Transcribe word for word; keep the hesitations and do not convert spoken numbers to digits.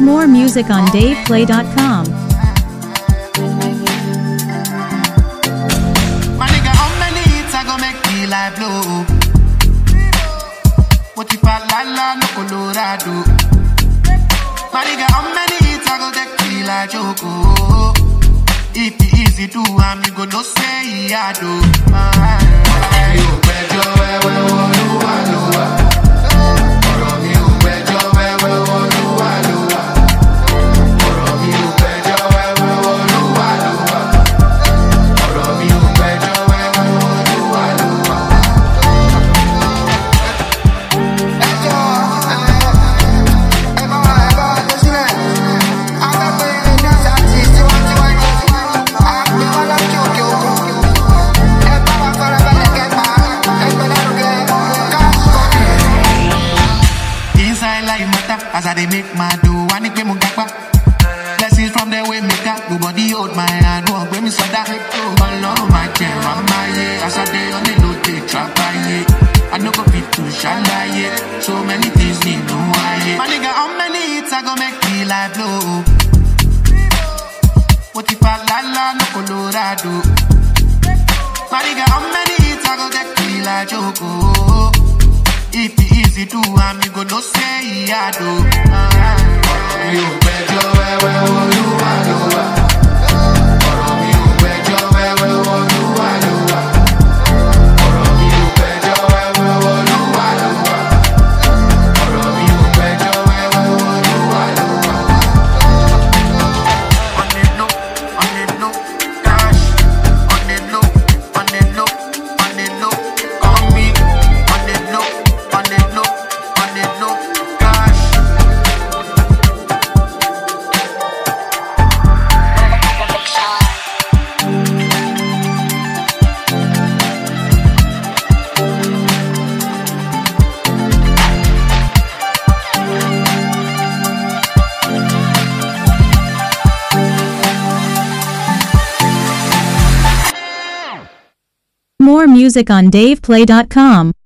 More music on dave play dot com. My nigga, how many hits I gon' make me like blow? What if I la la no Colorado? My nigga, how many hits I gon' take me like Joko? If it easy to am, you go no say I do. You better where we want to allow. As I they make my do, I need me gapa. Blessings from the way make up. Nobody hold my hand, won't bring me so that. All on my chair, I'm my yeah. As I day on the load, they trap by yeah. I no go fit to shall yeah. So many things need no why. My nigga, how many hits I gon' make me like blow? What if I la la no Colorado? My nigga, how many hits I gon' take me like Joko? If it easy to am, you go no say I do. You better where we want you alone. You better where we want you alone. You better where we want you alone. You better where we want you alone. On the low, on the low, cash. On the low, on the low, on the low, call me. On the low. On the low, on the low, cash. More music on dave play dot com.